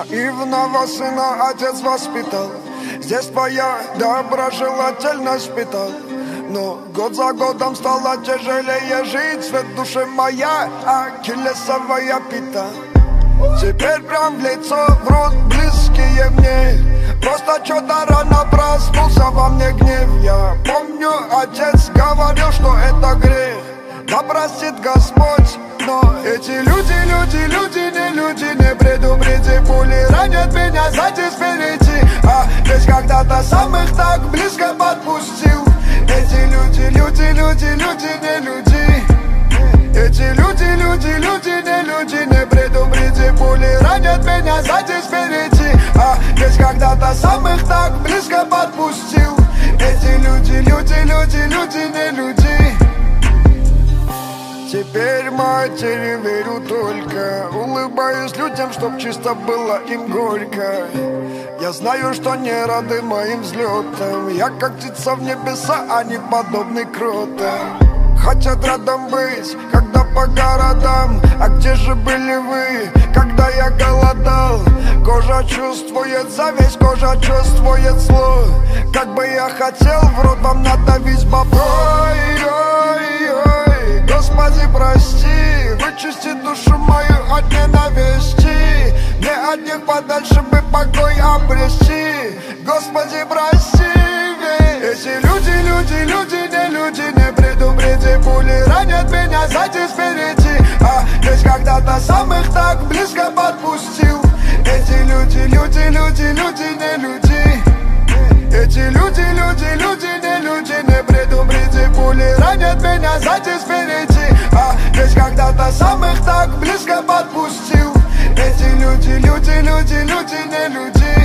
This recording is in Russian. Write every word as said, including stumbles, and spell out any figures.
Наивного сына отец воспитал, здесь твоя доброжелательность питал. Но год за годом стало тяжелее жить, свет души моя, ахиллесовая пята. Теперь прям в лицо врут близкие мне, просто что-то рано проснулся во мне гнев. Я помню, отец говорил, что это грех, да простит Господь. Но эти люди, люди, люди, не люди, не предупреди. Пули ранят меня сзади, спереди, а ведь когда-то сам их так близко подпустил. Эти люди, люди, люди, люди, не люди. Эти люди, люди, люди, не люди, не предупреди. Пули ранят меня сзади, спереди, а ведь когда-то сам их так близко подпустил. Эти люди, люди, люди, люди, не люди. Теперь матери верю только, улыбаюсь людям, чтоб чисто было им горько. Я знаю, что не рады моим взлетам, я как птица в небеса, а не подобный кротам. Хотят рядом быть, когда по городам, а где же были вы, когда я голодал? Кожа чувствует зависть, кожа чувствует зло. Как бы я хотел в рот вам надавить бобро. Ой-ой-ой, Господи, прости, вычисти душу мою от ненависти. Мне от них подальше бы покой обрести. Господи, прости, ведь эти люди, люди, люди, не люди, не предупреди. Пули ранят меня сзади, спереди, а ведь когда-то сам их так близко подпустил. Эти люди, люди, люди, люди, не люди. Эти люди, люди, люди, не люди, не предупреди. Пули ранят меня сзади, спереди, а ведь когда-то сам их так близко подпустил. Эти люди, люди, люди, люди, не люди.